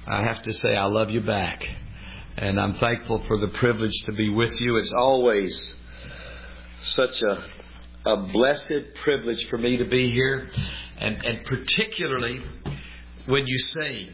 I have to say I love you back. And I'm thankful for the privilege to be with you. It's always such a blessed privilege for me to be here. And particularly when you sing.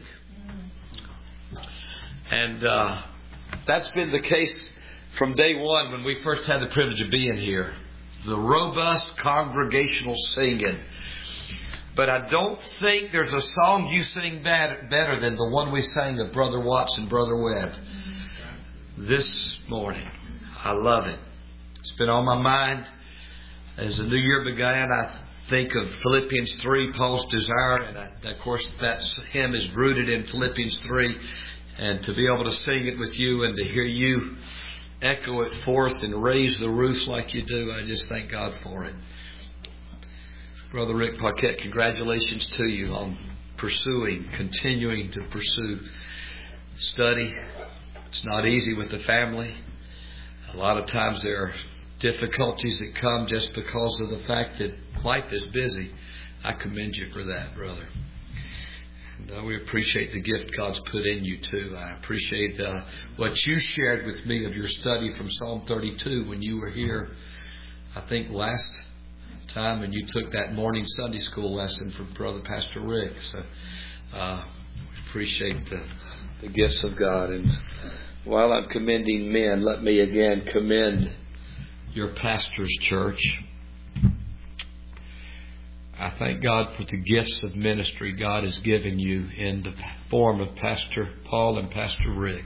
And that's been the case from day one when we first had the privilege of being here. The robust congregational singing. But I don't think there's a song you sing better than the one we sang of Brother Watts and Brother Webb this morning. I love it. It's been on my mind as the new year began. I think of Philippians 3, Paul's desire. And of course, that hymn is rooted in Philippians 3. And to be able to sing it with you and to hear you echo it forth and raise the roof like you do, I just thank God for it. Brother Rick Paquette, congratulations to you on continuing to pursue study. It's not easy with the family. A lot of times there are difficulties that come just because of the fact that life is busy. I commend you for that, brother. And we appreciate the gift God's put in you too. I appreciate what you shared with me of your study from Psalm 32 when you were here, I think last time, and you took that morning Sunday school lesson from Brother Pastor Rick. So we appreciate the gifts of God. And while I'm commending men, let me again commend your pastor's church. I thank God for the gifts of ministry God has given you in the form of Pastor Paul and Pastor Rick.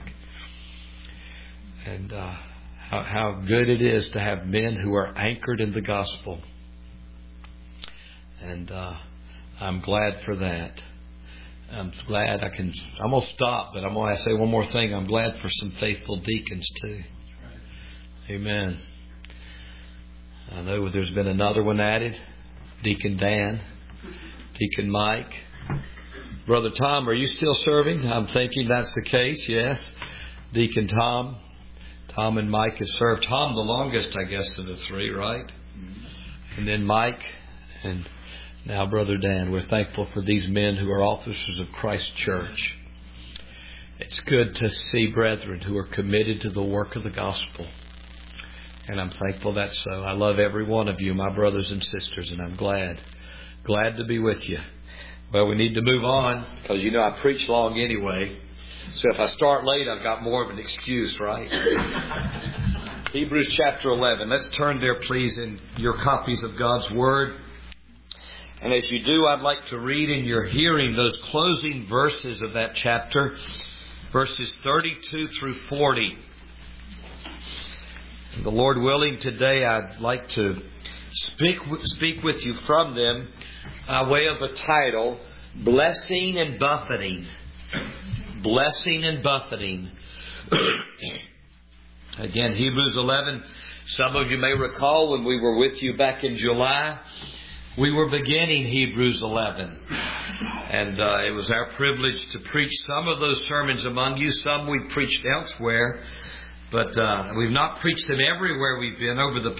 And how good it is to have men who are anchored in the gospel. And I'm glad for that. I'm glad I'm going to stop, but I'm going to say one more thing. I'm glad for some faithful deacons too. Amen. I know there's been another one added. Deacon Dan, Deacon Mike. Brother Tom, are you still serving? I'm thinking that's the case, yes. Deacon Tom. Tom and Mike have served. Tom the longest, I guess, of the three, right? And then Mike and now Brother Dan. We're thankful for these men who are officers of Christ Church. It's good to see brethren who are committed to the work of the gospel. And I'm thankful that's so. I love every one of you, my brothers and sisters, and I'm glad to be with you. Well, we need to move on because, I preach long anyway. So if I start late, I've got more of an excuse, right? Hebrews chapter 11. Let's turn there, please, in your copies of God's Word. And as you do, I'd like to read in your hearing those closing verses of that chapter, verses 32 through 40. The Lord willing, today I'd like to speak with you from them by way of a title, Blessing and Buffeting. Blessing and Buffeting. Again, Hebrews 11. Some of you may recall when we were with you back in July, we were beginning Hebrews 11. And it was our privilege to preach some of those sermons among you. Some we preached elsewhere. But we've not preached them everywhere we've been over the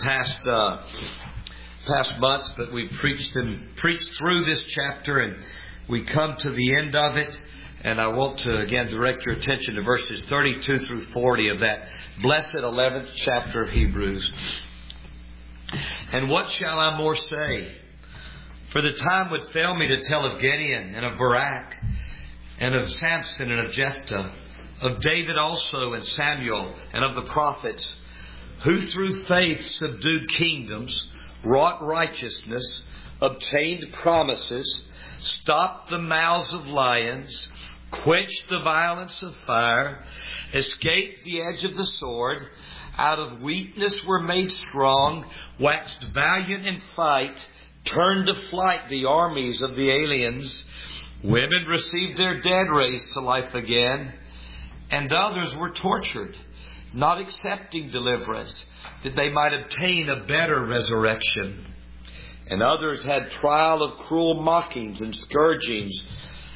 past months. But we've preached through this chapter, and we come to the end of it. And I want to again direct your attention to verses 32 through 40 of that blessed 11th chapter of Hebrews. And what shall I more say? For the time would fail me to tell of Gideon and of Barak and of Samson and of Jephthah, of David also and Samuel and of the prophets, who through faith subdued kingdoms, wrought righteousness, obtained promises, stopped the mouths of lions, quenched the violence of fire, escaped the edge of the sword, out of weakness were made strong, waxed valiant in fight, turned to flight the armies of the aliens. Women received their dead raised to life again, and others were tortured, not accepting deliverance, that they might obtain a better resurrection. And others had trial of cruel mockings and scourgings,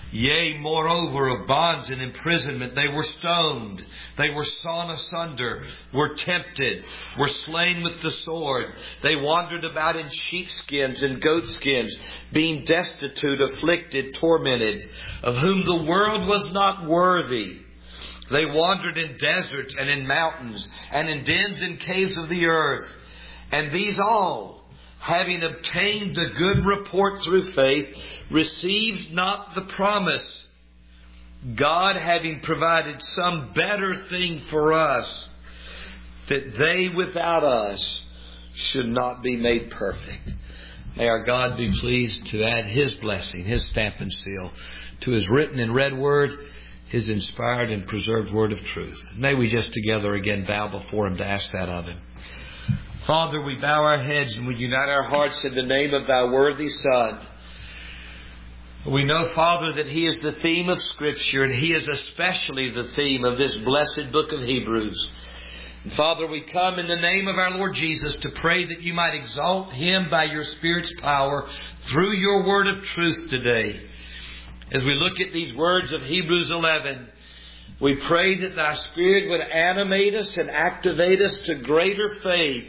Yea, moreover, of bonds and imprisonment. They were stoned. They were sawn asunder, were tempted, were slain with the sword. They wandered about in sheepskins and goatskins, being destitute, afflicted, tormented, of whom the world was not worthy. They wandered in deserts and in mountains and in dens and caves of the earth. And these all, having obtained a good report through faith, received not the promise, God having provided some better thing for us, that they without us should not be made perfect. May our God be pleased to add His blessing, His stamp and seal, to His written and read word, His inspired and preserved word of truth. May we just together again bow before Him to ask that of Him. Father, we bow our heads and we unite our hearts in the name of Thy worthy Son. We know, Father, that He is the theme of Scripture, and He is especially the theme of this blessed book of Hebrews. And Father, we come in the name of our Lord Jesus to pray that You might exalt Him by Your Spirit's power through Your word of truth today. As we look at these words of Hebrews 11, we pray that Thy Spirit would animate us and activate us to greater faith.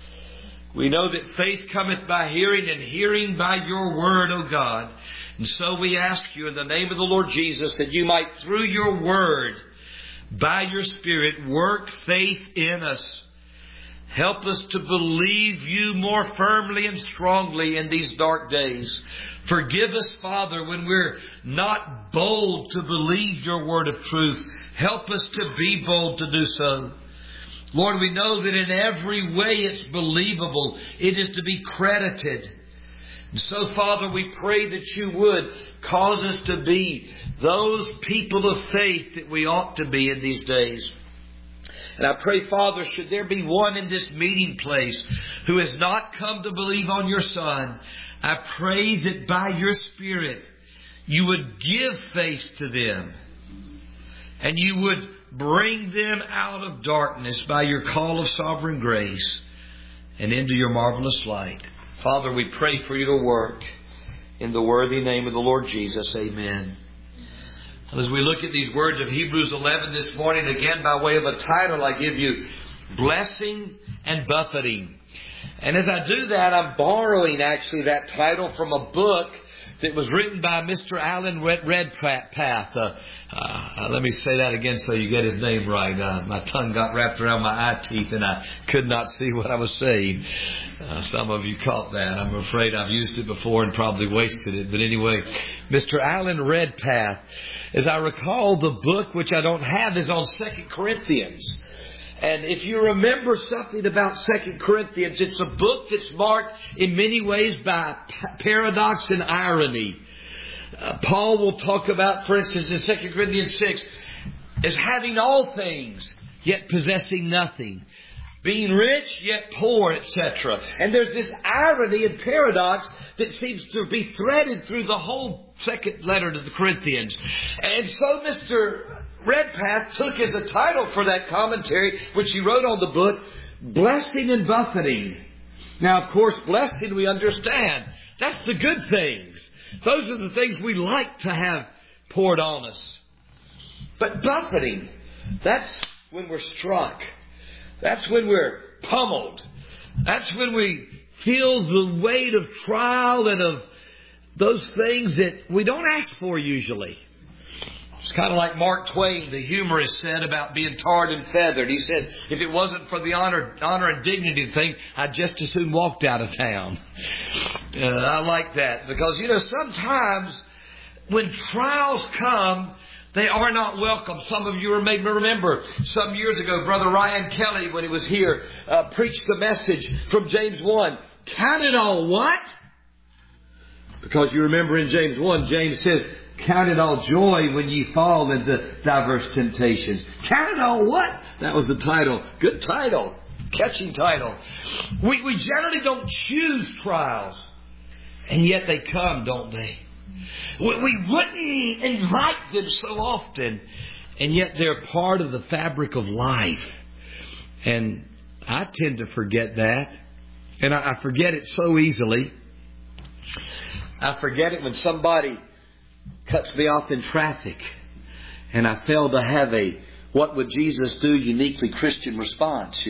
We know that faith cometh by hearing, and hearing by Your word, O God. And so we ask You in the name of the Lord Jesus that You might, through Your word, by Your Spirit, work faith in us. Help us to believe You more firmly and strongly in these dark days. Forgive us, Father, when we're not bold to believe Your word of truth. Help us to be bold to do so. Lord, we know that in every way it's believable. It is to be credited. And so, Father, we pray that You would cause us to be those people of faith that we ought to be in these days. And I pray, Father, should there be one in this meeting place who has not come to believe on Your Son, I pray that by Your Spirit You would give faith to them, and You would bring them out of darkness by Your call of sovereign grace and into Your marvelous light. Father, we pray for You to work in the worthy name of the Lord Jesus. Amen. As we look at these words of Hebrews 11 this morning, again by way of a title, I give you Blessing and Buffeting. And as I do that, I'm borrowing actually that title from a book that was written by Mr. Alan Redpath. Let me say that again so you get his name right. My tongue got wrapped around my eye teeth and I could not see what I was saying. Some of you caught that. I'm afraid I've used it before and probably wasted it. But anyway, Mr. Alan Redpath, as I recall, the book, which I don't have, is on 2 Corinthians. And if you remember something about 2 Corinthians, it's a book that's marked in many ways by paradox and irony. Paul will talk about, for instance, in 2 Corinthians 6, as having all things, yet possessing nothing. Being rich, yet poor, etc. And there's this irony and paradox that seems to be threaded through the whole second letter to the Corinthians. And so Mr. Redpath took as a title for that commentary, which he wrote on the book, Blessing and Buffeting. Now, of course, blessing we understand. That's the good things. Those are the things we like to have poured on us. But buffeting, that's when we're struck. That's when we're pummeled. That's when we feel the weight of trial and of those things that we don't ask for usually. It's kind of like Mark Twain, the humorist, said about being tarred and feathered. He said, if it wasn't for the honor and dignity thing, I'd just as soon walked out of town. I like that because, sometimes when trials come, they are not welcome. Some of you may remember some years ago, Brother Ryan Kelly, when he was here, preached the message from James 1. Count it all what? Because you remember in James 1, James says, count it all joy when ye fall into diverse temptations. Count it all what? That was the title. Good title. Catchy title. We generally don't choose trials. And yet they come, don't they? We wouldn't invite them so often. And yet they're part of the fabric of life. And I tend to forget that. And I forget it so easily. I forget it when somebody cuts me off in traffic, and I fail to have a what would Jesus do uniquely Christian response,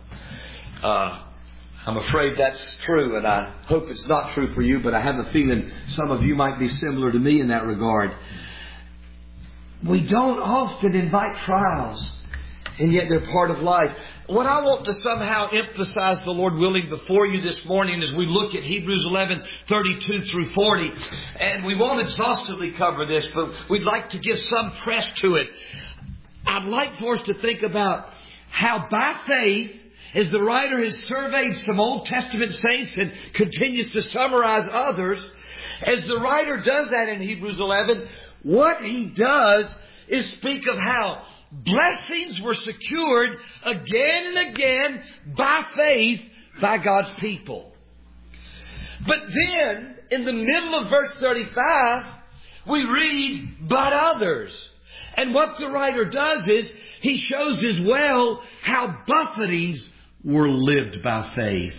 I'm afraid that's true, and I hope it's not true for you, but I have a feeling some of you might be similar to me in that regard. We don't often invite trials, and yet they're part of life. What I want to somehow emphasize, the Lord willing, before you this morning as we look at Hebrews 11:32 through 40, and we won't exhaustively cover this, but we'd like to give some press to it. I'd like for us to think about how by faith, as the writer has surveyed some Old Testament saints and continues to summarize others, as the writer does that in Hebrews 11, what he does is speak of how blessings were secured again and again by faith by God's people. But then, in the middle of verse 35, we read, but others. And what the writer does is, he shows as well how buffetings were lived by faith.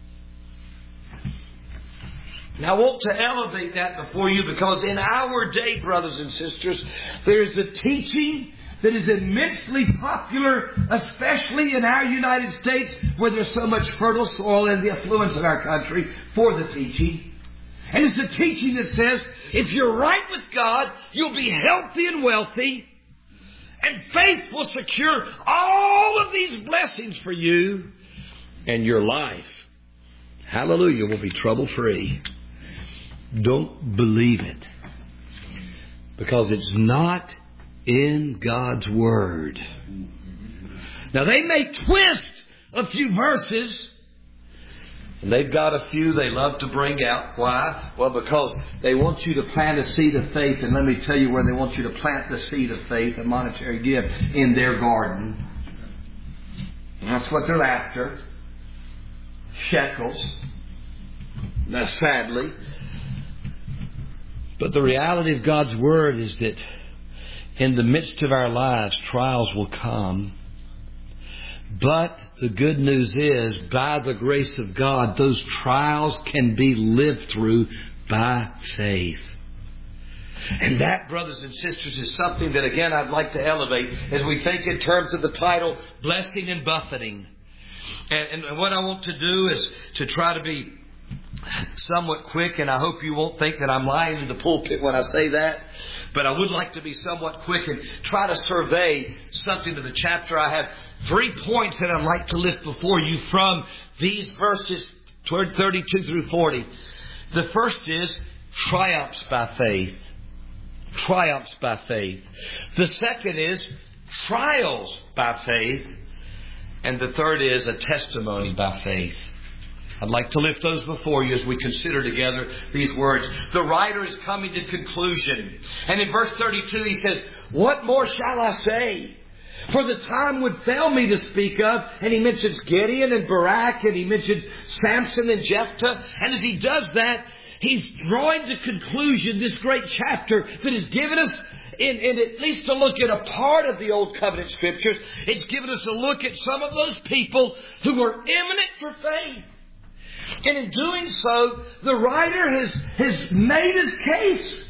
Now I want to elevate that before you, because in our day, brothers and sisters, there is a teaching that is immensely popular, especially in our United States, where there's so much fertile soil and the affluence of our country for the teaching. And it's a teaching that says, if you're right with God, you'll be healthy and wealthy, and faith will secure all of these blessings for you, and your life, hallelujah, will be trouble-free. Don't believe it, because it's not in God's Word. Now, they may twist a few verses, and they've got a few they love to bring out. Why? Well, because they want you to plant a seed of faith, and let me tell you where they want you to plant the seed of faith, a monetary gift, in their garden. And that's what they're after. Shekels. Now, sadly. But the reality of God's Word is that in the midst of our lives, trials will come. But the good news is, by the grace of God, those trials can be lived through by faith. And that, brothers and sisters, is something that, again, I'd like to elevate as we think in terms of the title, Blessing and Buffeting. And what I want to do is to try to be somewhat quick, and I hope you won't think that I'm lying in the pulpit when I say that, but I would like to be somewhat quick and try to survey something of the chapter. I have 3 points that I'd like to lift before you from these verses 32 through 40. The first is triumphs by faith. Triumphs by faith. The second is trials by faith. And the third is a testimony by faith. I'd like to lift those before you as we consider together these words. The writer is coming to conclusion. And in verse 32 he says, what more shall I say? For the time would fail me to speak of. And he mentions Gideon and Barak, and he mentions Samson and Jephthah. And as he does that, he's drawing to conclusion this great chapter that has given us, in at least a look at a part of the Old Covenant Scriptures, it's given us a look at some of those people who were eminent for faith. And in doing so, the writer has made his case.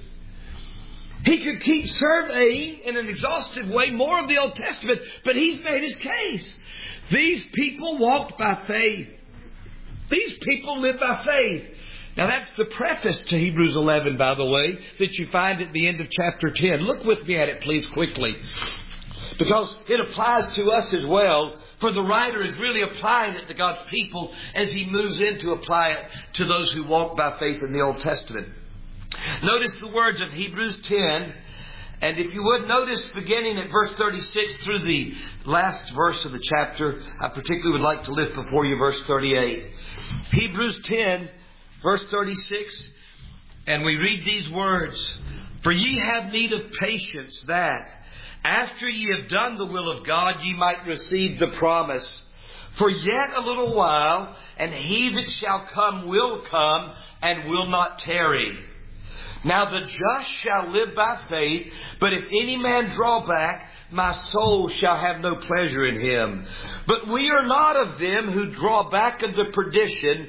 He could keep surveying in an exhaustive way more of the Old Testament, but he's made his case. These people walked by faith. These people lived by faith. Now that's the preface to Hebrews 11, by the way, that you find at the end of chapter 10. Look with me at it, please, quickly. Because it applies to us as well. For the writer is really applying it to God's people as he moves in to apply it to those who walk by faith in the Old Testament. Notice the words of Hebrews 10. And if you would, notice beginning at verse 36 through the last verse of the chapter, I particularly would like to lift before you verse 38. Hebrews 10, verse 36. And we read these words. For ye have need of patience, that after ye have done the will of God, ye might receive the promise. For yet a little while, and he that shall come will come, and will not tarry. Now the just shall live by faith, but if any man draw back, my soul shall have no pleasure in him. But we are not of them who draw back unto perdition,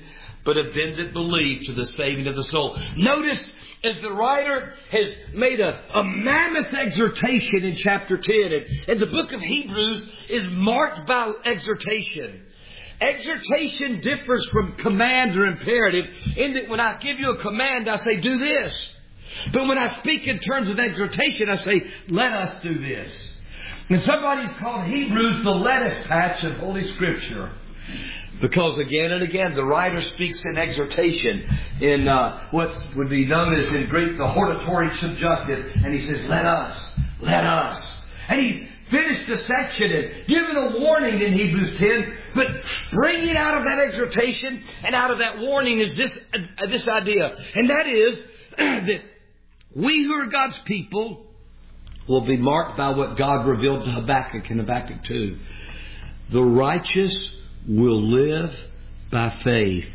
but of them that believe to the saving of the soul. Notice, as the writer has made a mammoth exhortation in chapter 10, and the book of Hebrews is marked by exhortation. Exhortation differs from command or imperative in that when I give you a command, I say, do this. But when I speak in terms of exhortation, I say, let us do this. And somebody's called Hebrews the lettuce patch of Holy Scripture. Because again and again, the writer speaks in exhortation in what would be known as in Greek the hortatory subjunctive. And he says, let us, let us. And he's finished the section and given a warning in Hebrews 10. But bringing out of that exhortation and out of that warning is this idea. And that is that we who are God's people will be marked by what God revealed to Habakkuk in Habakkuk 2. The righteous will live by faith.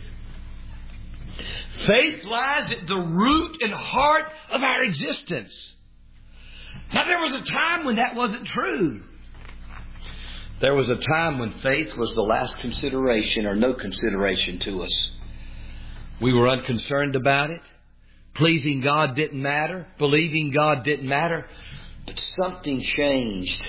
Faith lies at the root and heart of our existence. Now, there was a time when that wasn't true. There was a time when faith was the last consideration or no consideration to us. We were unconcerned about it. Pleasing God didn't matter. Believing God didn't matter. But something changed.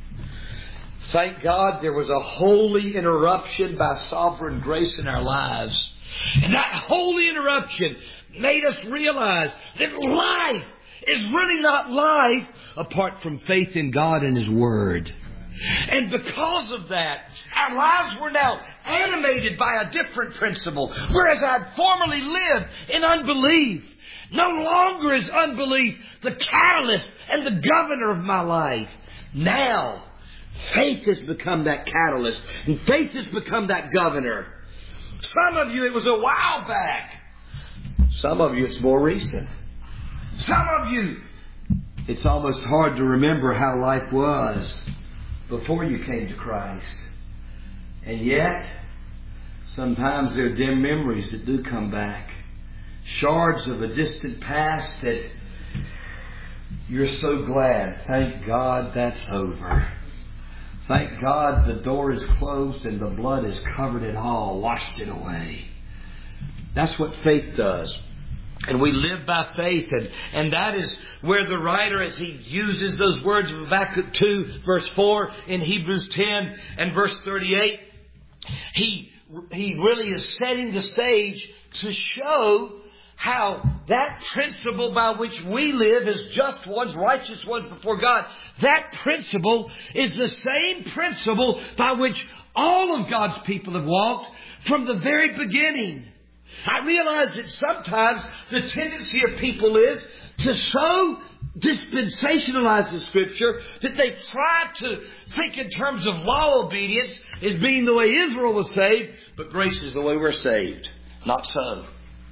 Thank God there was a holy interruption by sovereign grace in our lives. And that holy interruption made us realize that life is really not life apart from faith in God and His Word. And because of that, our lives were now animated by a different principle. Whereas I'd formerly lived in unbelief, no longer is unbelief the catalyst and the governor of my life. Now, faith has become that catalyst, and faith has become that governor. Some of you, it was a while back. Some of you, it's more recent. Some of you, it's almost hard to remember how life was before you came to Christ. And yet, sometimes there are dim memories that do come back. Shards of a distant past that you're so glad. Thank God that's over. Thank God the door is closed and the blood has covered it all, washed it away. That's what faith does. And we live by faith. And that is where the writer, as he uses those words of Habakkuk 2, verse 4, in Hebrews 10 and verse 38, he really is setting the stage to show how that principle by which we live as just ones, righteous ones before God, that principle is the same principle by which all of God's people have walked from the very beginning. I realize that sometimes the tendency of people is to so dispensationalize the Scripture that they try to think in terms of law obedience as being the way Israel was saved, but grace is the way we're saved. Not so.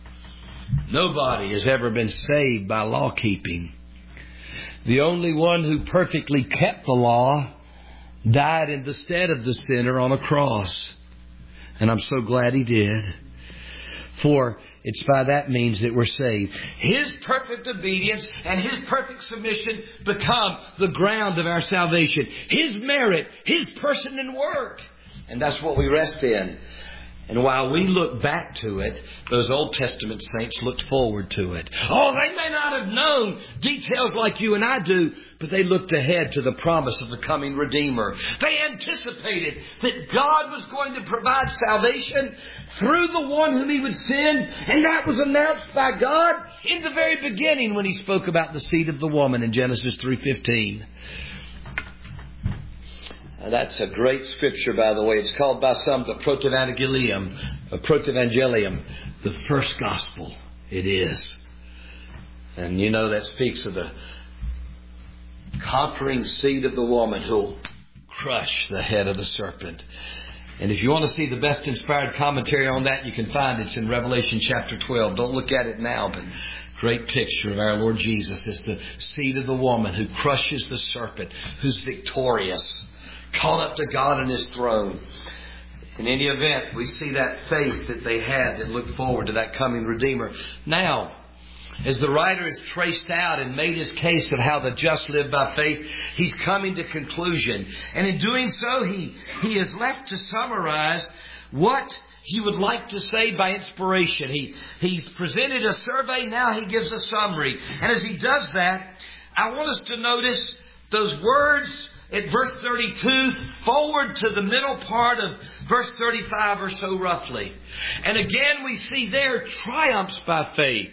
Nobody has ever been saved by law keeping. The only one who perfectly kept the law died in the stead of the sinner on a cross. And I'm so glad He did. For it's by that means that we're saved. His perfect obedience and His perfect submission become the ground of our salvation. His merit, His person and work. And that's what we rest in. And while we look back to it, those Old Testament saints looked forward to it. Oh, they may not have known details like you and I do, but they looked ahead to the promise of the coming Redeemer. They anticipated that God was going to provide salvation through the one whom He would send, and that was announced by God in the very beginning when He spoke about the seed of the woman in Genesis 3:15. That's a great scripture, by the way. It's called by some the Protevangelium, the first gospel. It is. And you know that speaks of the conquering seed of the woman who'll crush the head of the serpent. And if you want to see the best inspired commentary on that, you can find it. It's in Revelation chapter 12. Don't look at it now, but great picture of our Lord Jesus as the seed of the woman who crushes the serpent, who's victorious, caught up to God and His throne. In any event, we see that faith that they had that looked forward to that coming Redeemer. Now, as the writer has traced out and made his case of how the just live by faith, he's coming to conclusion. And in doing so, he is left to summarize what he would like to say by inspiration. He's presented a survey, now he gives a summary. And as he does that, I want us to notice those words at verse 32 forward to the middle part of verse 35 or so roughly. And again we see there triumphs by faith.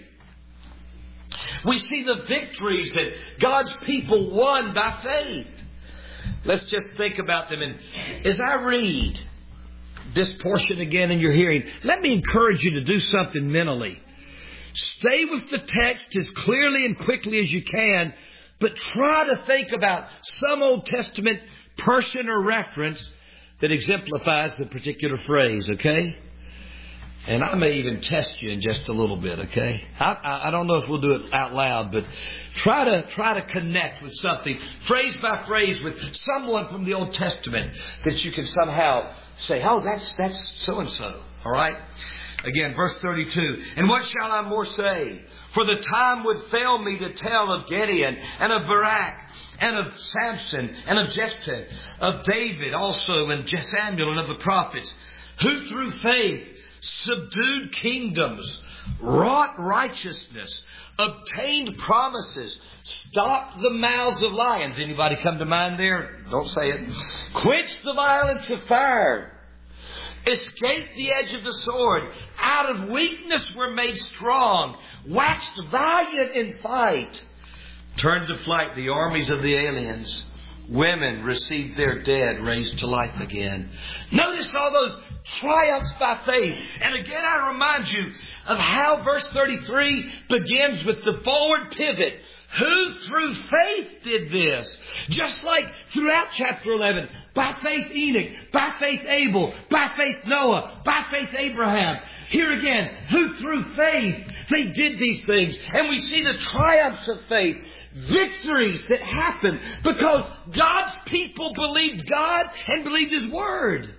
We see the victories that God's people won by faith. Let's just think about them. And as I read this portion again in your hearing, let me encourage you to do something mentally. Stay with the text as clearly and quickly as you can, but try to think about some Old Testament person or reference that exemplifies the particular phrase, okay? And I may even test you in just a little bit, okay? I don't know if we'll do it out loud, but try to connect with something, phrase by phrase, with someone from the Old Testament that you can somehow say, oh, that's so-and-so, all right? Again, verse 32, and what shall I more say? For the time would fail me to tell of Gideon and of Barak and of Samson and of Jephthah, of David also and Samuel and of the prophets, who through faith subdued kingdoms, wrought righteousness, obtained promises, stopped the mouths of lions. Anybody come to mind there? Don't say it. Quenched the violence of fire. Escaped the edge of the sword. Out of weakness were made strong. Waxed valiant in fight. Turned to flight the armies of the aliens. Women received their dead raised to life again. Notice all those triumphs by faith. And again, I remind you of how verse 33 begins with the forward pivot. Who through faith did this? Just like throughout chapter 11. By faith Enoch. By faith Abel. By faith Noah. By faith Abraham. Here again, who through faith they did these things. And we see the triumphs of faith. Victories that happen because God's people believed God and believed His Word.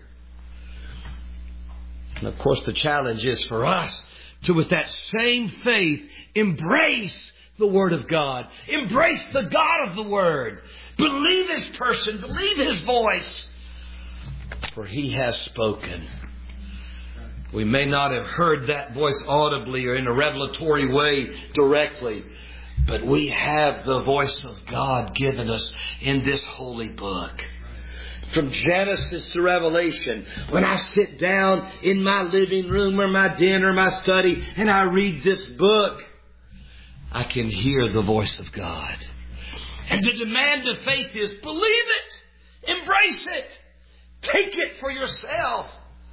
And of course the challenge is for us to, with that same faith, embrace the Word of God. Embrace the God of the Word. Believe His person. Believe His voice. For He has spoken. We may not have heard that voice audibly or in a revelatory way directly, but we have the voice of God given us in this holy book. From Genesis to Revelation, when I sit down in my living room or my den or my study and I read this book, I can hear the voice of God. And the demand of faith is believe it, embrace it, take it for yourself.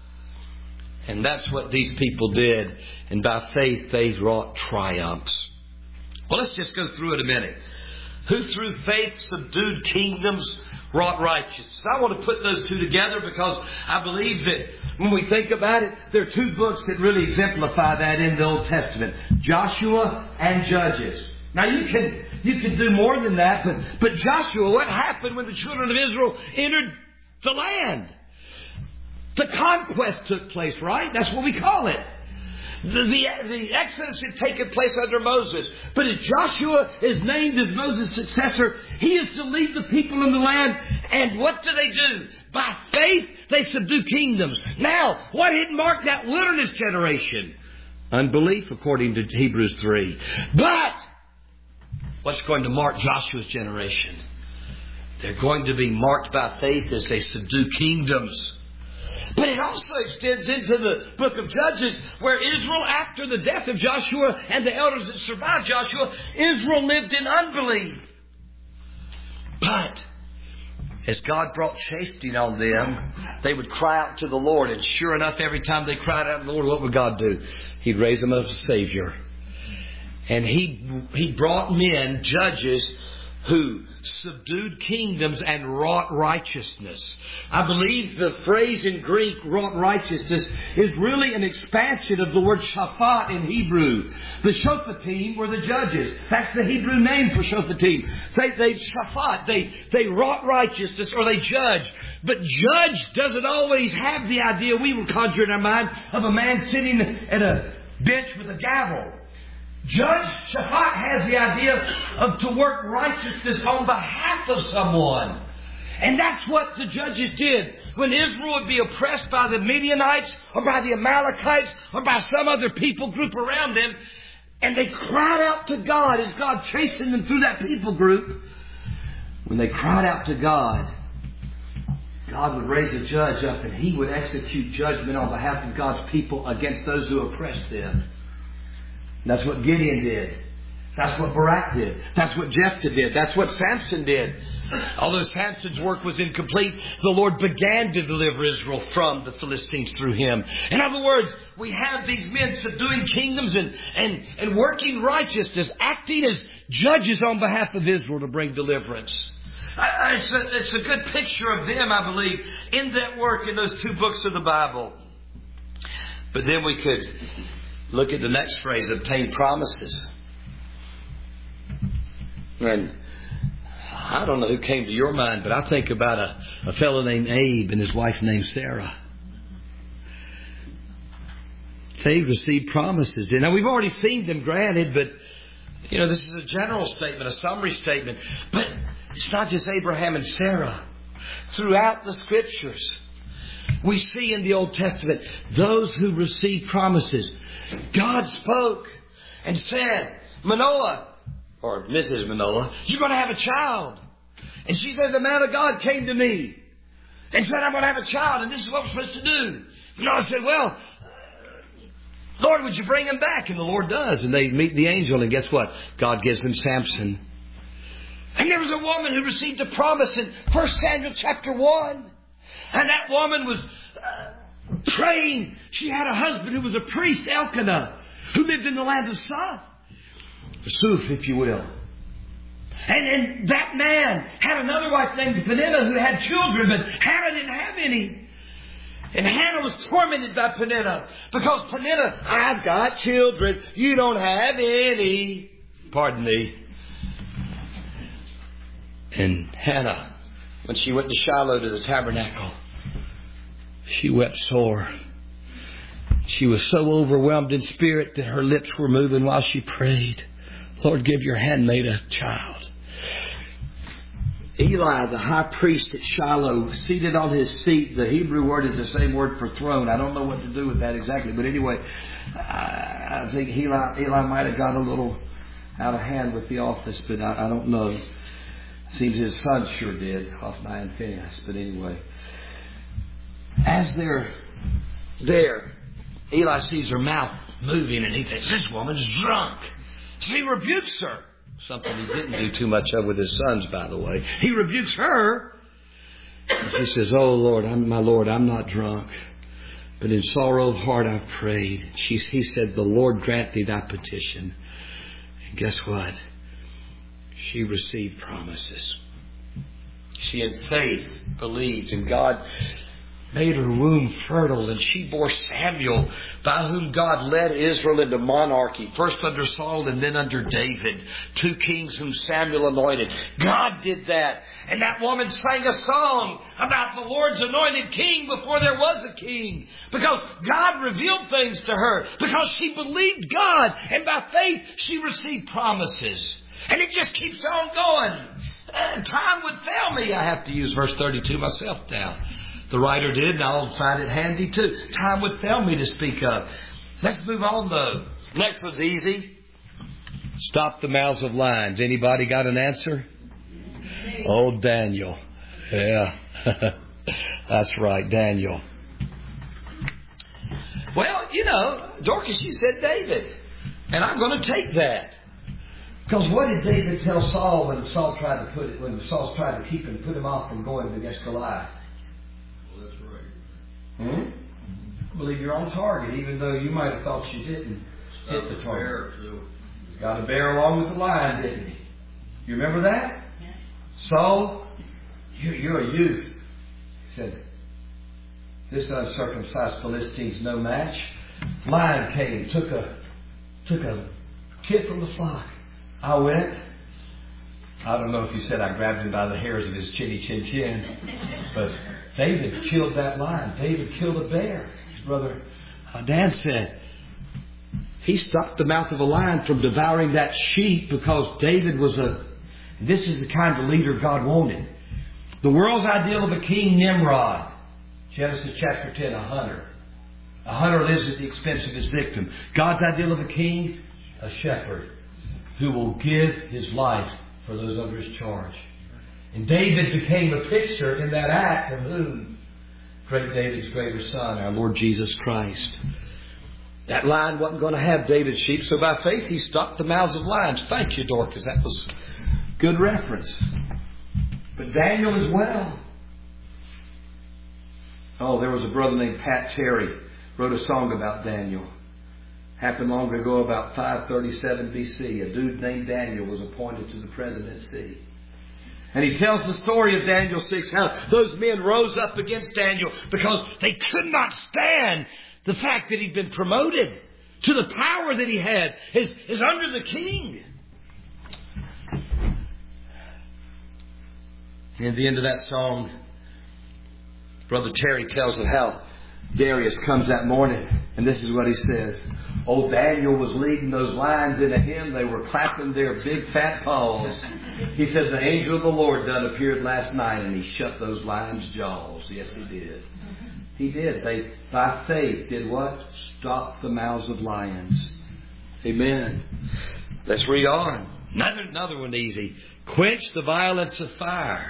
And that's what these people did. And by faith they wrought triumphs. Well, let's just go through it a minute. Who through faith subdued kingdoms, wrought righteousness. I want to put those two together because I believe that when we think about it, there are two books that really exemplify that in the Old Testament. Joshua and Judges. Now you can do more than that, but Joshua, what happened when the children of Israel entered the land? The conquest took place, right? That's what we call it. The Exodus had taken place under Moses. But as Joshua is named as Moses' successor, he is to lead the people in the land. And what do? By faith, they subdue kingdoms. Now, what had marked that wilderness generation? Unbelief, according to Hebrews 3. But what's going to mark Joshua's generation? They're going to be marked by faith as they subdue kingdoms. But it also extends into the book of Judges, where Israel, after the death of Joshua and the elders that survived Joshua, Israel lived in unbelief. But as God brought chastening on them, they would cry out to the Lord. And sure enough, every time they cried out to the Lord, what would God do? He'd raise them up as a Savior. And He brought men, judges, who subdued kingdoms and wrought righteousness. I believe the phrase in Greek, wrought righteousness, is really an expansion of the word shaphat in Hebrew. The shophatim were the judges. That's the Hebrew name for shophatim. They shaphat. They wrought righteousness, or they judge. But judge doesn't always have the idea we will conjure in our mind of a man sitting at a bench with a gavel. Judge Shaphat has the idea of to work righteousness on behalf of someone. And that's what the judges did. When Israel would be oppressed by the Midianites or by the Amalekites or by some other people group around them, and they cried out to God as God chasing them through that people group, when they cried out to God, God would raise a judge up and He would execute judgment on behalf of God's people against those who oppressed them. And that's what Gideon did. That's what Barak did. That's what Jephthah did. That's what Samson did. Although Samson's work was incomplete, the Lord began to deliver Israel from the Philistines through him. In other words, we have these men subduing kingdoms and working righteousness, acting as judges on behalf of Israel to bring deliverance. It's a good picture of them, I believe, in that work in those two books of the Bible. But then we could look at the next phrase, obtain promises. And I don't know who came to your mind, but I think about a fellow named Abe and his wife named Sarah. They received promises. Now, we've already seen them granted, but, this is a general statement, a summary statement. But it's not just Abraham and Sarah. Throughout the Scriptures, we see in the Old Testament those who received promises. God spoke and said, Manoah, or Mrs. Manoah, you're going to have a child. And she says, a man of God came to me and said, I'm going to have a child, and this is what we're supposed to do. Manoah said, well, Lord, would you bring him back? And the Lord does. And they meet the angel, and guess what? God gives them Samson. And there was a woman who received a promise in 1 Samuel chapter 1. And that woman was praying. She had a husband who was a priest, Elkanah, who lived in the land of Suf, if you will. And that man had another wife named Peninnah who had children, but Hannah didn't have any. And Hannah was tormented by Peninnah because Peninnah, I've got children, you don't have any. Pardon me. And Hannah, when she went to Shiloh to the tabernacle, she wept sore. She was so overwhelmed in spirit that her lips were moving while she prayed. Lord, give your handmaid a child. Eli, the high priest at Shiloh, seated on his seat. The Hebrew word is the same word for throne. I don't know what to do with that exactly. But anyway, I think Eli might have got a little out of hand with the office, but I don't know. Seems his son sure did, Hophni and Phinehas. But anyway, as they're there, Eli sees her mouth moving and he thinks, this woman's drunk. So he rebukes her. Something he didn't do too much of with his sons, by the way. He rebukes her. And she says, oh Lord, I'm not drunk. But in sorrow of heart I've prayed. He said, the Lord grant thee thy petition. And guess what? She received promises. She in faith believed, and God made her womb fertile, and she bore Samuel, by whom God led Israel into monarchy, first under Saul and then under David, 2 kings whom Samuel anointed. God did that. And that woman sang a song about the Lord's anointed king before there was a king, because God revealed things to her, because she believed God, and by faith she received promises. And it just keeps on going. Time would fail me. I have to use verse 32 myself now. The writer did, and I'll find it handy too. Time would fail me to speak of. Let's move on though. Next was easy. Stop the mouths of lions. Anybody got an answer? Oh, Daniel. Yeah. That's right, Daniel. Well, Dorcas, you said David. And I'm going to take that. Because what did David tell Saul when Saul tried to keep him, put him off from going against Goliath? Well, that's right. I believe you're on target, even though you might have thought you didn't hit the target. He's got a bear along with the lion, didn't he? You remember that? Yeah. Saul, you're a youth. He said, this uncircumcised Philistine's no match. Lion came, took a kid from the flock. I went. I don't know if he said I grabbed him by the hairs of his chinny chin chin. But David killed that lion. David killed a bear. His brother Dan said he stopped the mouth of a lion from devouring that sheep because David was this is the kind of leader God wanted. The world's ideal of a king, Nimrod. Genesis chapter 10, a hunter. A hunter lives at the expense of his victim. God's ideal of a king, a shepherd who will give his life for those under his charge. And David became a picture in that act of whom? Great David's greater son, our Lord Jesus Christ. That lion wasn't going to have David's sheep, so by faith he stopped the mouths of lions. Thank you, Dorcas. That was good reference. But Daniel as well. Oh, there was a brother named Pat Terry, wrote a song about Daniel. Happened long ago, about 537 BC. A dude named Daniel was appointed to the presidency. And he tells the story of Daniel 6, how those men rose up against Daniel because they could not stand the fact that he'd been promoted to the power that he had is under the king. And at the end of that song, Brother Terry tells of how Darius comes that morning, and this is what he says. Old Daniel was leading those lions in a hymn. They were clapping their big fat paws. He says, the angel of the Lord done appeared last night, and he shut those lions' jaws. Yes, he did. He did. They, by faith, did what? Stop the mouths of lions. Amen. Let's read on. Another one easy. Quench the violence of fire.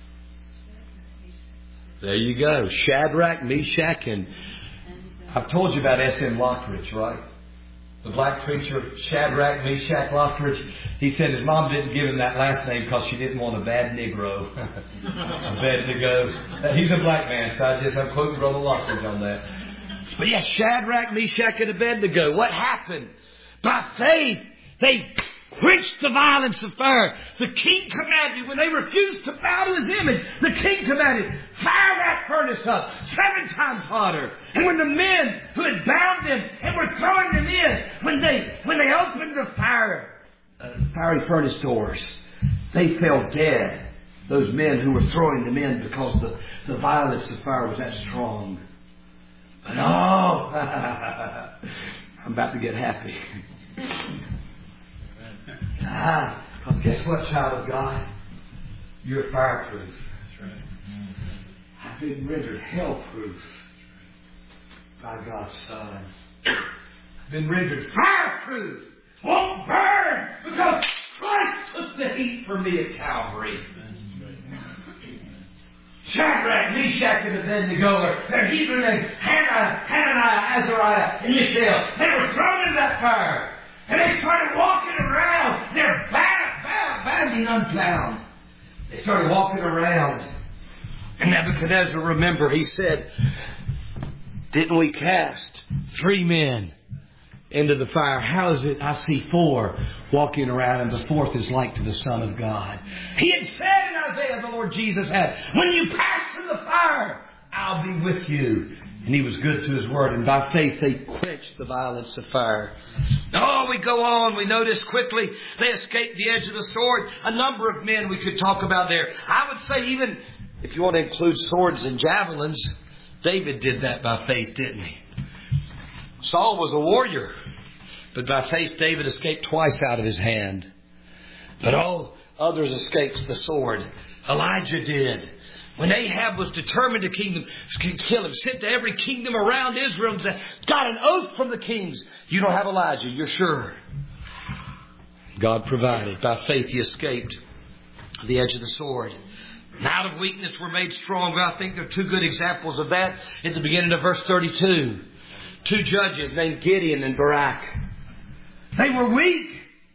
There you go. Shadrach, Meshach, and I've told you about S.M. Lockridge, right? The black preacher, Shadrach, Meshach, Lockridge. He said his mom didn't give him that last name because she didn't want a bad Negro. Abednego. He's a black man, so I'm quoting Brother Lockridge on that. But yeah, Shadrach, Meshach, and Abednego. What happened? By faith, they quenched the violence of fire. The king commanded, when they refused to bow to his image, the king commanded, fire that furnace up 7 times hotter. And when the men who had bound them and were throwing them in, when they opened the fiery furnace doors, they fell dead. Those men who were throwing them in because the violence of fire was that strong. But I'm about to get happy. Because guess what, child of God? You're fireproof. That's right. I've been rendered hell-proof by God's Son. I've been rendered fireproof. Won't burn because Christ took the heat for me at Calvary. Shadrach, Meshach, and Abednego, their Hebrew names, Hananiah, Azariah, and Mishael. They were thrown into that fire. And they started walking around. They're badly unbound. They started walking around. And Nebuchadnezzar, remember, he said, didn't we cast 3 men into the fire? How is it I see 4 walking around and the 4th is like to the Son of God? He had said in Isaiah, the Lord Jesus had, when you pass through the fire, I'll be with you. And he was good to his word. And by faith, they quenched the violence of fire. Oh, we go on. We notice quickly they escaped the edge of the sword. A number of men we could talk about there. I would say even if you want to include swords and javelins, David did that by faith, didn't he? Saul was a warrior. But by faith, David escaped twice out of his hand. But all others escaped the sword. Elijah did. When Ahab was determined to kill him, sent to every kingdom around Israel and said, got an oath from the kings. You don't have Elijah, you're sure. God provided. By faith he escaped the edge of the sword. And out of weakness were made strong. Well, I think there are 2 good examples of that at the beginning of verse 32. 2 judges named Gideon and Barak. They were weak.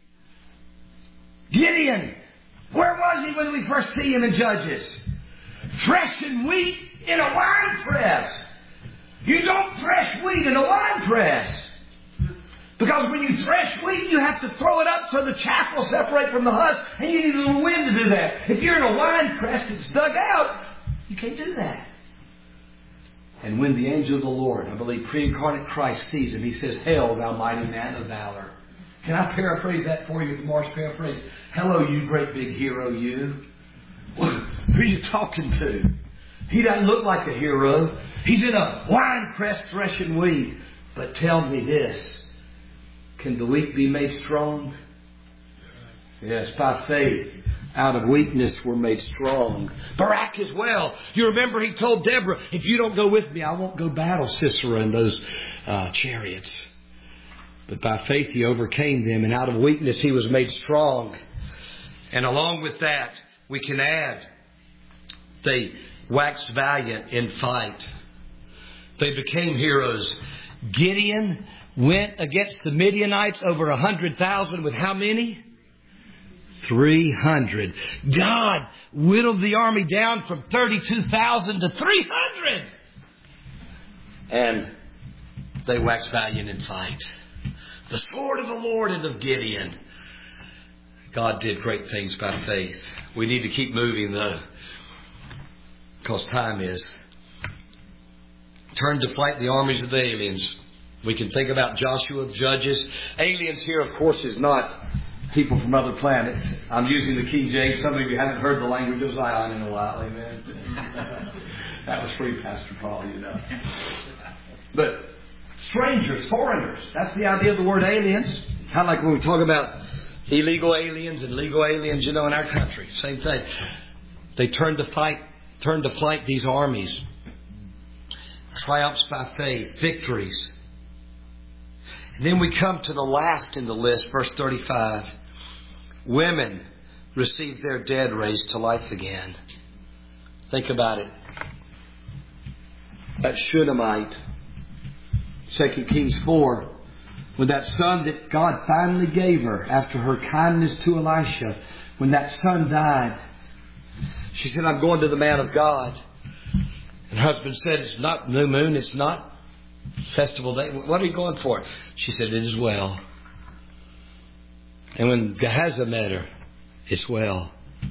Gideon, where was he when we first see him in Judges? Threshing wheat in a wine press. You don't thresh wheat in a wine press. Because when you thresh wheat, you have to throw it up so the chaff will separate from the husk, and you need a little wind to do that. If you're in a wine press that's dug out, you can't do that. And when the angel of the Lord, I believe pre-incarnate Christ, sees him, he says, hail, thou mighty man of valor. Can I paraphrase that for you with Mark's paraphrase? Hello, you great big hero, you. Who are you talking to? He doesn't look like a hero. He's in a wine press threshing wheat. But tell me this. Can the weak be made strong? Yes, by faith. out of weakness were made strong. Barak as well. You remember he told Deborah, if you don't go with me, I won't go battle Sisera and those chariots. But by faith he overcame them, and out of weakness he was made strong. And along with that, we can add, they waxed valiant in fight. They became heroes. Gideon went against the Midianites over 100,000 with how many? 300. God whittled the army down from 32,000 to 300. And they waxed valiant in fight. The sword of the Lord and of Gideon. God did great things by faith. We need to keep moving though, because time is. Turn to fight the armies of the aliens. We can think about Joshua, Judges. Aliens here, of course, is not people from other planets. I'm using the King James. Some of you haven't heard the language of Zion in a while. Amen. That was free, Pastor Paul, you know. But strangers, foreigners. That's the idea of the word aliens. Kind of like when we talk about illegal aliens and legal aliens, you know, in our country. Same thing. They turned to flight these armies. Triumphs by faith, victories. And then we come to the last in the list, verse 35. Women received their dead raised to life again. Think about it. That Shunammite, 2 Kings 4, when that son that God finally gave her after her kindness to Elisha, when that son died, she said, I'm going to the man of God. And her husband said, it's not new moon, it's not festival day. What are you going for? She said, it is well. And when Gehazi met her, it's well.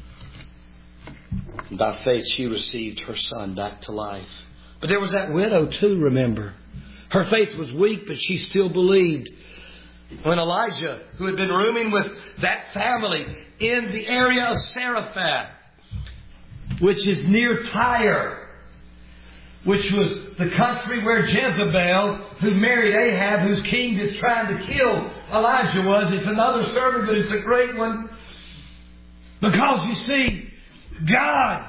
And by faith, she received her son back to life. But there was that widow too, remember. Her faith was weak, but she still believed. When Elijah, who had been rooming with that family in the area of Zarephath, which is near Tyre, which was the country where Jezebel, who married Ahab, whose king is trying to kill Elijah, was. It's another sermon, but it's a great one. Because you see, God,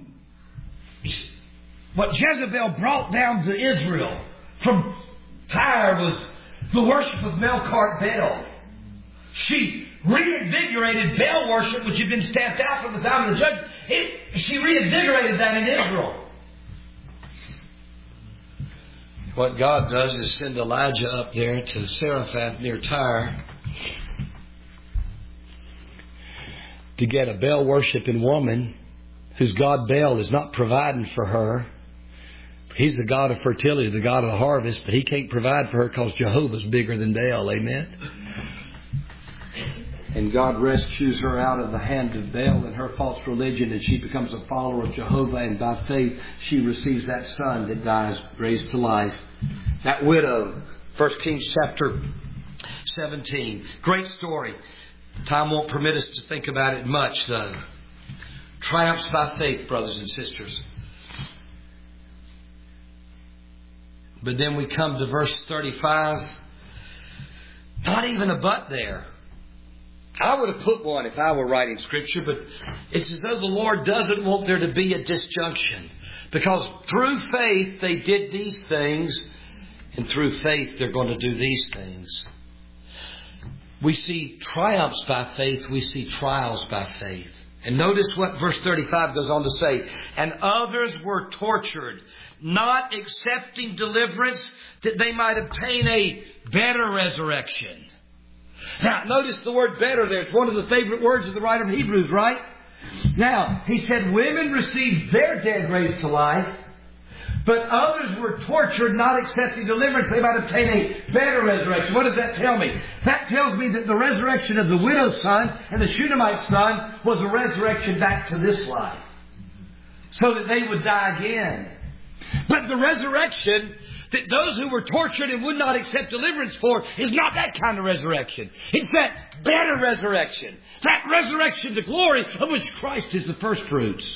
what Jezebel brought down to Israel from Tyre was the worship of Melchart Baal. She reinvigorated Baal worship, which had been stamped out from the time of the judge. She reinvigorated that in Israel. What God does is send Elijah up there to Zarephath near Tyre to get a Baal worshiping woman whose God Baal is not providing for her. He's the God of fertility, the God of the harvest, but he can't provide for her because Jehovah's bigger than Baal. Amen. And God rescues her out of the hand of Baal and her false religion, and she becomes a follower of Jehovah, and by faith she receives that son that dies raised to life. That widow, 1 Kings chapter 17. Great story. Time won't permit us to think about it much, though. Triumphs by faith, brothers and sisters. But then we come to verse 35. Not even a but there. I would have put one if I were writing Scripture, but it's as though the Lord doesn't want there to be a disjunction. Because through faith they did these things, and through faith they're going to do these things. We see triumphs by faith, we see trials by faith. And notice what verse 35 goes on to say. And others were tortured, not accepting deliverance, that they might obtain a better resurrection. Now, notice the word better there. It's one of the favorite words of the writer of Hebrews, right? Now, he said women received their dead raised to life, but others were tortured, not accepting deliverance. They might obtain a better resurrection. What does that tell me? That tells me that the resurrection of the widow's son and the Shunammite's son was a resurrection back to this life, so that they would die again. But the resurrection that those who were tortured and would not accept deliverance for is not that kind of resurrection. It's that better resurrection. That resurrection to glory of which Christ is the first fruits.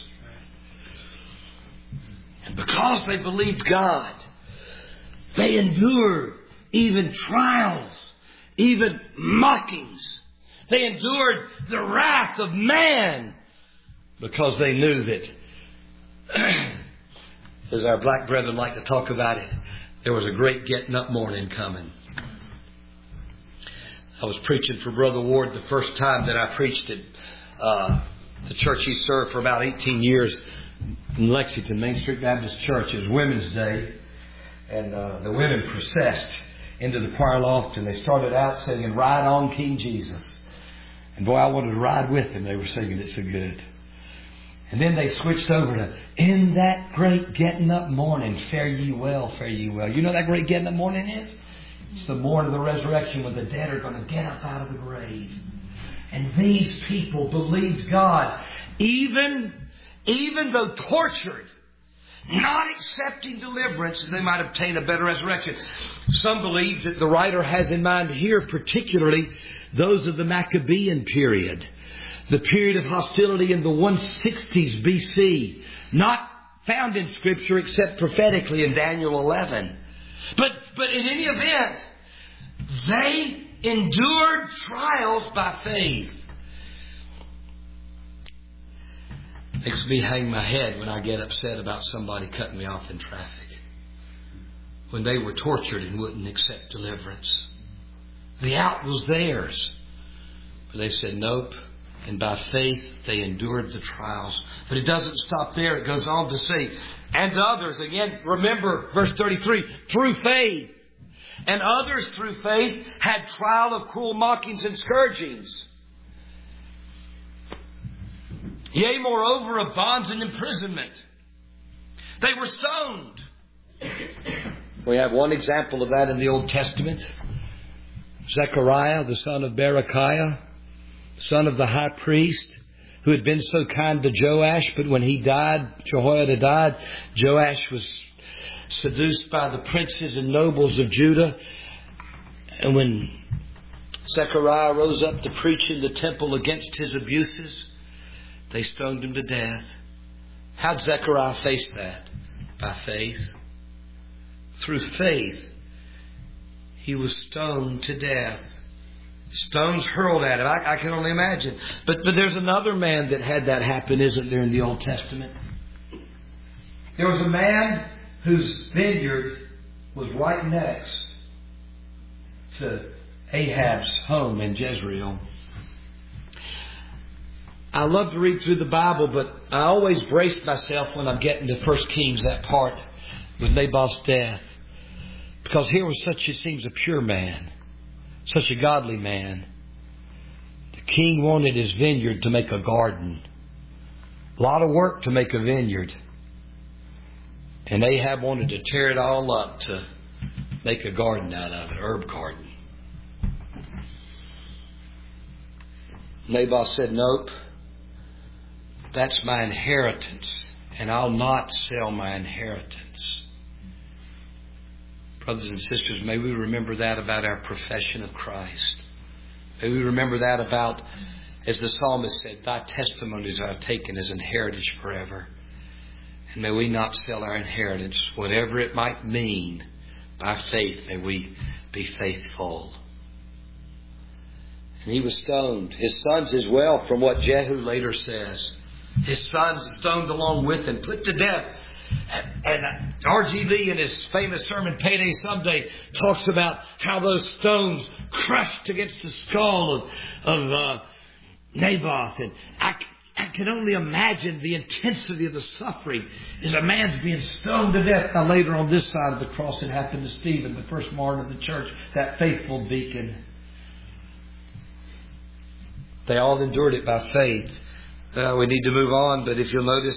And because they believed God, they endured even trials, even mockings. They endured the wrath of man because they knew that, as our black brethren like to talk about it, there was a great getting up morning coming. I was preaching for Brother Ward the first time that I preached at the church he served for about 18 years in Lexington, Main Street Baptist Church. It was Women's Day, and the women processed into the choir loft, and they started out singing "Ride On King Jesus." And boy, I wanted to ride with them. They were singing it so good. And then they switched over to "In That Great Getting Up Morning, Fare Ye Well, Fare Ye Well." You know what that great getting up morning is? It's the morning of the resurrection when the dead are going to get up out of the grave. And these people believed God, even though tortured, not accepting deliverance, they might obtain a better resurrection. Some believe that the writer has in mind here particularly those of the Maccabean period, the period of hostility in the 160s BC, not found in Scripture except prophetically in Daniel 11. But in any event, they endured trials by faith. Makes me hang my head when I get upset about somebody cutting me off in traffic. When they were tortured and wouldn't accept deliverance. The out was theirs. But they said nope. And by faith they endured the trials. But it doesn't stop there. It goes on to say, and others, again, remember verse 33, through faith. And others through faith had trial of cruel mockings and scourgings. Yea, moreover, of bonds and imprisonment. They were stoned. We have one example of that in the Old Testament. Zechariah, the son of Berechiah, son of the high priest, who had been so kind to Joash, but when he died, Jehoiada died, Joash was seduced by the princes and nobles of Judah. And when Zechariah rose up to preach in the temple against his abuses, they stoned him to death. How'd Zechariah face that? By faith. Through faith, he was stoned to death. Stones hurled at him. I can only imagine. But there's another man that had that happen, isn't there, in the Old Testament? There was a man whose vineyard was right next to Ahab's home in Jezreel. I love to read through the Bible, but I always brace myself when I'm getting to 1 Kings, that part with Naboth's death. Because here was such, it seems, a pure man, such a godly man. The king wanted his vineyard to make a garden. A lot of work to make a vineyard. And Ahab wanted to tear it all up to make a garden out of it, herb garden. Naboth said, nope. That's my inheritance, and I'll not sell my inheritance. Brothers and sisters, may we remember that about our profession of Christ. May we remember that about, as the psalmist said, thy testimonies I've taken as an heritage forever. And may we not sell our inheritance, whatever it might mean. By faith, may we be faithful. And he was stoned. His sons as well, from what Jehu later says. His sons stoned along with him, put to death. And RGV in his famous sermon, Payday Someday, talks about how those stones crushed against the skull of Naboth. And I can only imagine the intensity of the suffering as a man's being stoned to death. Now later on this side of the cross, it happened to Stephen, the first martyr of the church, that faithful deacon. They all endured it by faith. We need to move on, but if you'll notice,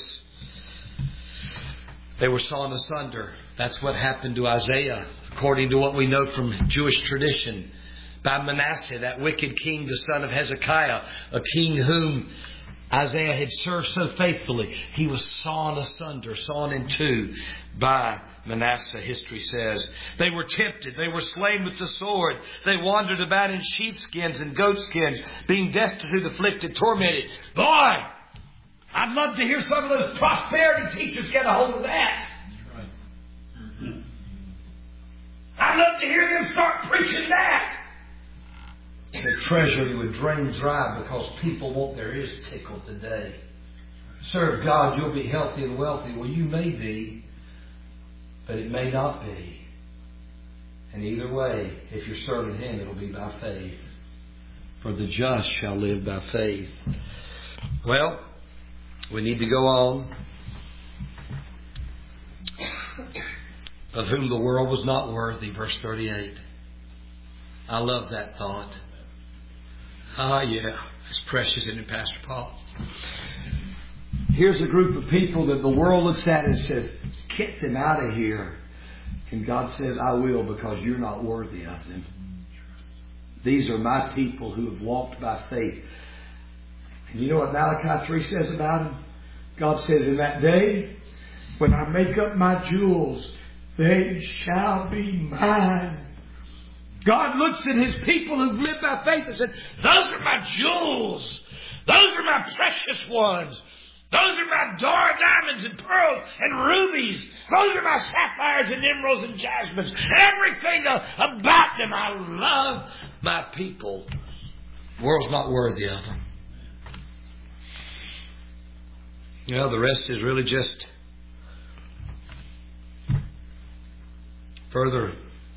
they were sawn asunder. That's what happened to Isaiah, according to what we know from Jewish tradition. By Manasseh, that wicked king, the son of Hezekiah, a king whom Isaiah had served so faithfully. He was sawn asunder, sawn in two by Manasseh, history says. They were tempted. They were slain with the sword. They wandered about in sheepskins and goatskins, being destitute, afflicted, tormented. Boy, I'd love to hear some of those prosperity teachers get a hold of that. I'd love to hear them start preaching that. The treasury would drain dry because people want their ears tickled today. serve God, you'll be healthy and wealthy. Well, you may be, but it may not be. And either way, if you're serving Him, it'll be by faith. For the just shall live by faith. Well, we need to go on. Of whom the world was not worthy, verse 38. I love that thought. Ah, yeah. It's precious, isn't it, Pastor Paul? Here's a group of people that the world looks at and says, get them out of here. And God says, I will, because you're not worthy of them. These are my people who have walked by faith. And you know what Malachi 3 says about them? God says, in that day, when I make up my jewels, they shall be mine. God looks at His people who live by faith and says, those are my jewels. Those are my precious ones. Those are my diamonds and pearls and rubies. Those are my sapphires and emeralds and jasmines. Everything about them. I love my people. The world's not worthy of them. You know, the rest is really just further,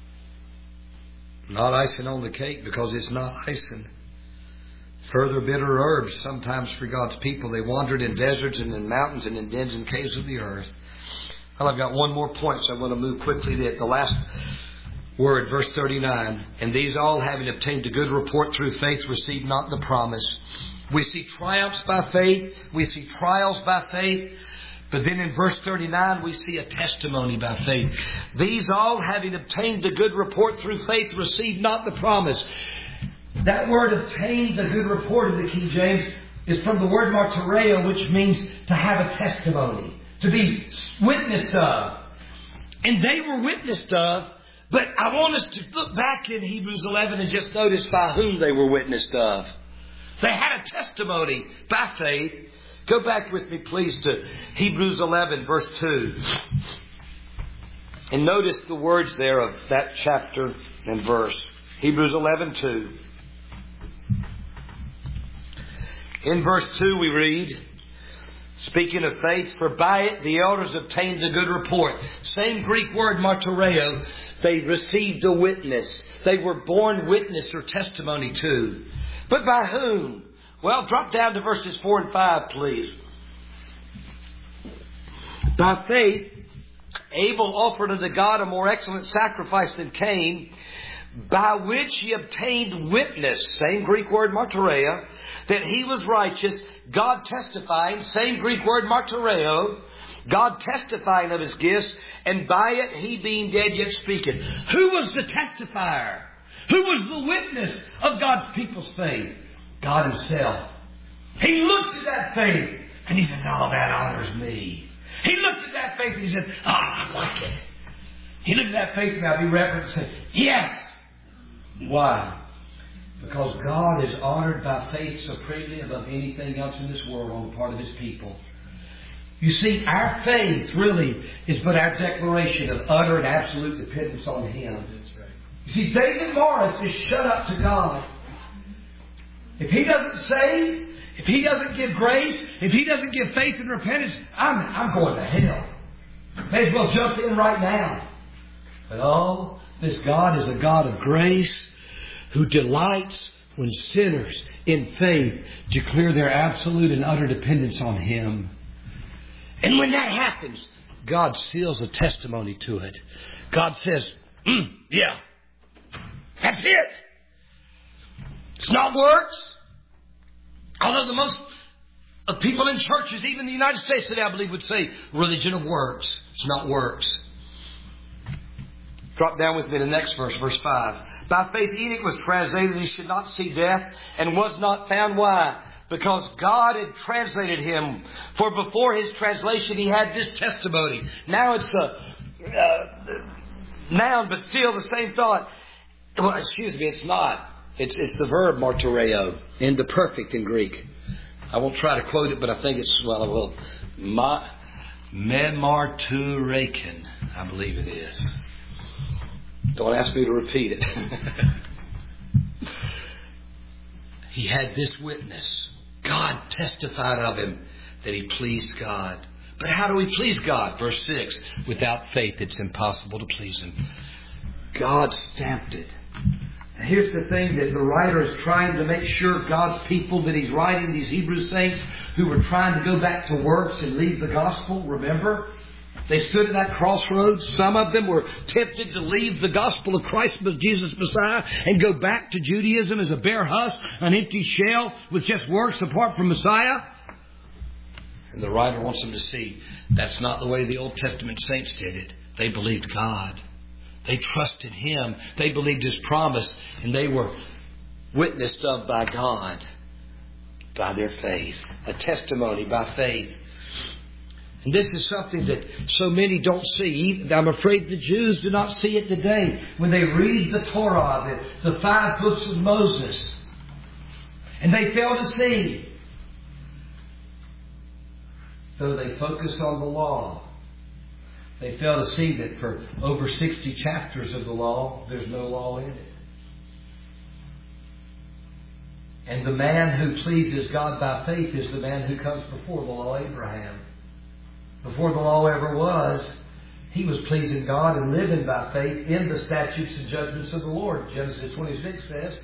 not icing on the cake, because it's not icing. Further bitter herbs sometimes for God's people. They wandered in deserts and in mountains and in dens and caves of the earth. Well, I've got one more point, so I'm going to move quickly to the last word, verse 39. And these all, having obtained a good report through faith, received not the promise. We see triumphs by faith. We see trials by faith. But then in verse 39, we see a testimony by faith. These all, having obtained the good report through faith, received not the promise. That word obtained the good report in the King James is from the word martyreo, which means to have a testimony, to be witnessed of. And they were witnessed of, but I want us to look back in Hebrews 11 and just notice by whom they were witnessed of. They had a testimony by faith. Go back with me, please, to Hebrews 11, verse 2. And notice the words there of that chapter and verse. Hebrews 11, 2. In verse 2 we read, speaking of faith, for by it the elders obtained a good report. Same Greek word, martyreo. They received a witness. They were born witness or testimony to. But by whom? Well, drop down to verses 4 and 5, please. By faith, Abel offered unto God a more excellent sacrifice than Cain, by which he obtained witness, same Greek word martyrea, that he was righteous, God testifying, same Greek word martyreo, God testifying of his gifts, and by it he being dead yet speaketh. Who was the testifier? Who was the witness of God's people's faith? God Himself. He looked at that faith and He said, oh, that honors me. He looked at that faith and He said, oh, I like it. He looked at that faith and I'll be reverent and said, yes. Why? Because God is honored by faith supremely above anything else in this world on the part of His people. You see, our faith really is but our declaration of utter and absolute dependence on Him. That's right. You see, David Morris is shut up to God. If He doesn't save, if He doesn't give grace, if He doesn't give faith and repentance, I'm going to hell. May as well jump in right now. But oh, this God is a God of grace who delights when sinners in faith declare their absolute and utter dependence on Him. And when that happens, God seals a testimony to it. God says, yeah, that's it. It's not works. Although the most of people in churches, even in the United States today, I believe, would say religion of works. It's not works. Drop down with me to the next verse, verse 5. By faith Enoch was translated, he should not see death, and was not found. Why? Because God had translated him. For before his translation, he had this testimony. Now it's a noun, but still the same thought. Well, excuse me, it's not. It's the verb martyreo, in the perfect in Greek. I won't try to quote it, but I think it's, well, I will. Memarturekin, I believe it is. Don't ask me to repeat it. He had this witness. God testified of him that he pleased God. But how do we please God? Verse 6, without faith it's impossible to please Him. God stamped it. And here's the thing that the writer is trying to make sure God's people that he's writing, these Hebrew saints who were trying to go back to works and leave the gospel, remember? They stood at that crossroads. Some of them were tempted to leave the gospel of Christ, Jesus Messiah, and go back to Judaism as a bare husk, an empty shell with just works apart from Messiah. And the writer wants them to see that's not the way the Old Testament saints did it. They believed God. They trusted Him. They believed His promise. And they were witnessed of by God by their faith. A testimony by faith. And this is something that so many don't see. I'm afraid the Jews do not see it today. When they read the Torah, the 5 books of Moses, and they fail to see. Though they focus on the law, they fail to see that for over 60 chapters of the law, there's no law in it. And the man who pleases God by faith is the man who comes before the law, Abraham. Before the law ever was, he was pleasing God and living by faith in the statutes and judgments of the Lord. Genesis 26 says.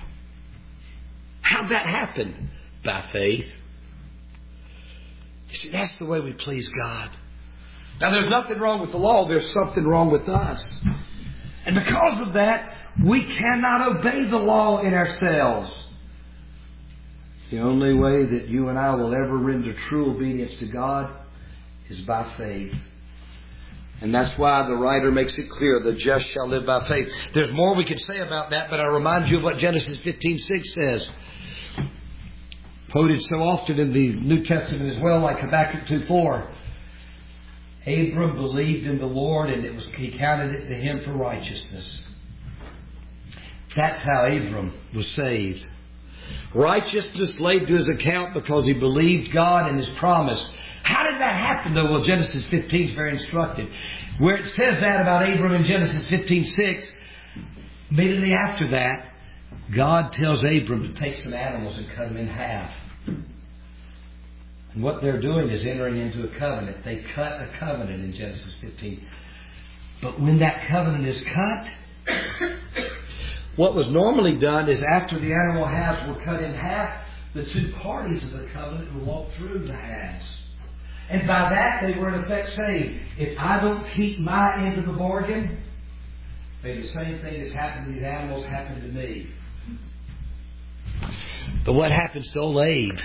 How'd that happen? By faith. You see, that's the way we please God. Now, there's nothing wrong with the law. There's something wrong with us. And because of that, we cannot obey the law in ourselves. The only way that you and I will ever render true obedience to God is by faith. And that's why the writer makes it clear, the just shall live by faith. There's more we could say about that, but I remind you of what Genesis 15:6 says. Quoted so often in the New Testament as well, like Habakkuk 2:4. Abram believed in the Lord, and he counted it to him for righteousness. That's how Abram was saved. Righteousness laid to his account because he believed God and His promise. How did that happen, though? Well, Genesis 15 is very instructive. Where it says that about Abram in Genesis 15:6, immediately after that, God tells Abram to take some animals and cut them in half. And what they're doing is entering into a covenant. They cut a covenant in Genesis 15. But when that covenant is cut, what was normally done is after the animal halves were cut in half, the two parties of the covenant would walk through the halves. And by that, they were in effect saying, if I don't keep my end of the bargain, may the same thing that's happened to these animals happen to me. But what happens to old Abe?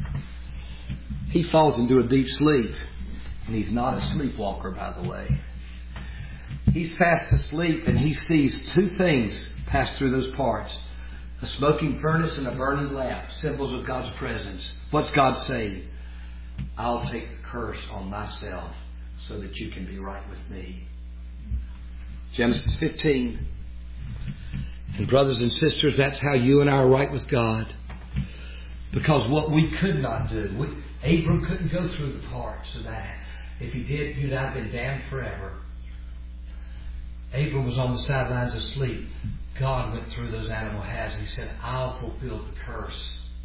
He falls into a deep sleep. And he's not a sleepwalker, by the way. He's fast asleep and he sees two things pass through those parts. A smoking furnace and a burning lamp. Symbols of God's presence. What's God saying? I'll take the curse on myself so that you can be right with me. Genesis 15. And brothers and sisters, that's how you and I are right with God. Because what we could not do, Abram couldn't go through the parts of that. If he did, you'd have been damned forever. Abram was on the sidelines asleep. God went through those animal halves. He said, I'll fulfill the curse.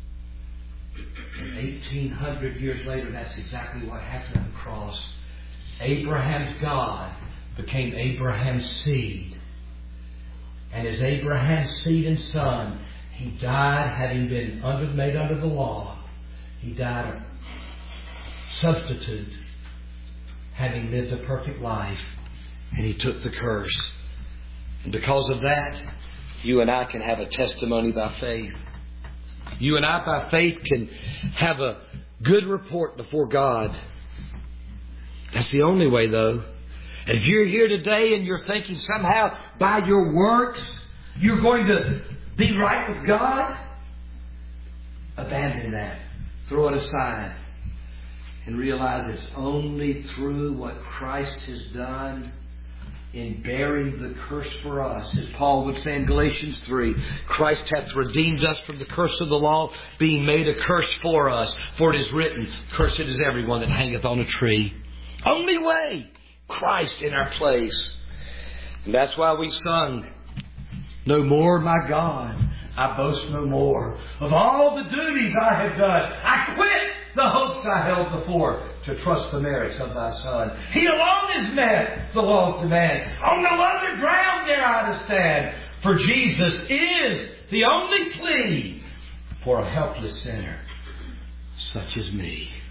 And 1,800 years later, that's exactly what happened on the cross. Abraham's God became Abraham's seed. And as Abraham's seed and son, he died having been made under the law. He died a substitute, having lived a perfect life. And he took the curse. And because of that, you and I can have a testimony by faith. You and I, by faith, can have a good report before God. That's the only way, though. And if you're here today and you're thinking somehow by your works you're going to be right with God, abandon that. Throw it aside. And realize it's only through what Christ has done in bearing the curse for us. As Paul would say in Galatians 3, Christ hath redeemed us from the curse of the law, being made a curse for us. For it is written, cursed is everyone that hangeth on a tree. Only way, Christ in our place. And that's why we sung, no more, my God, I boast no more. Of all the duties I have done, I quit. the hopes I held before, to trust the merits of thy Son. He alone has met the law's demand. On no other ground dare I to stand, for Jesus is the only plea for a helpless sinner such as me.